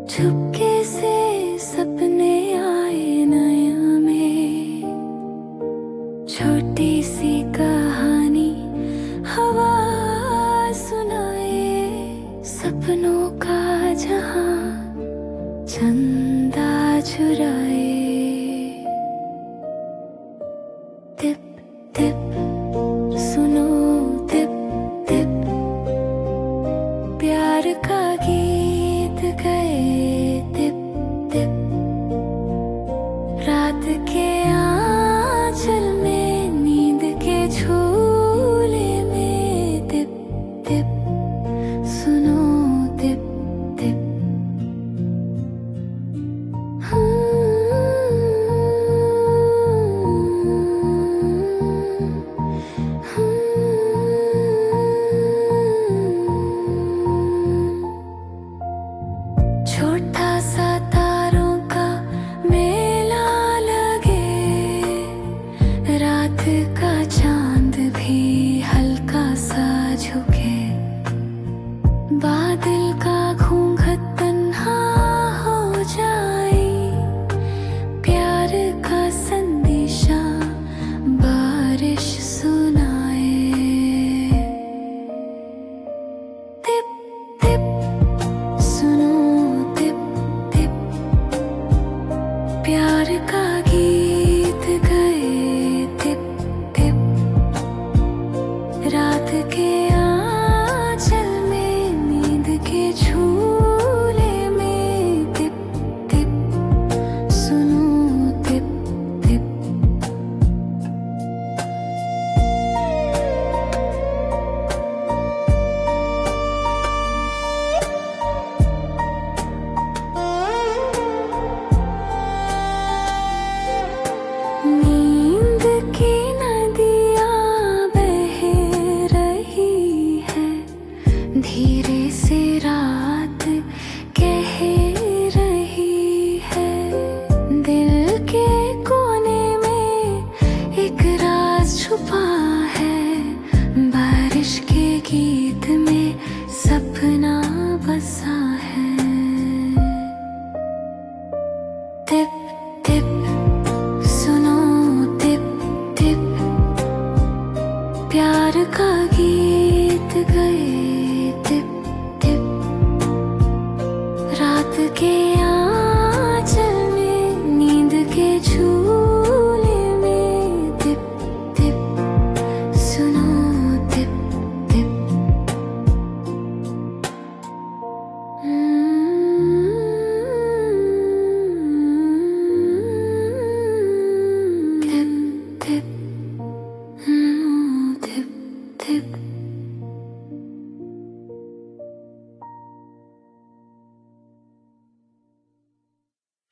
चुपके से सपने आए नया में, छोटी सी कहानी हवा सुनाए। सपनों का जहां चंदा चुराए। टिप टिप सुनो टिप टिप, प्यार का गीत गए टिप टिप। रात के आंचल में नींद के झूले में टिप टिप सुनो टिप टिप। छोटा सा तारों का मेला लगे, रात का चांद भी हल्का सा झुके। बादल का घूंघट तन्हा हो जाए, प्यार का संदेशा बारिश सुनाए। टिप टिप सुनो टिप टिप, प्यार का गीत गए टिप टिप। रात के आंचल में नींद के झूले में टिप टिप सुनो टिप टिप। नींद की नदियाँ बह रही है, धीरे से रात कह रही है। दिल के कोने में एक राज छुपा है, बारिश के गीत में सपना बसा है। टिप टिप सुनो टिप टिप, प्यार का गीत गए टिप टिप। रात के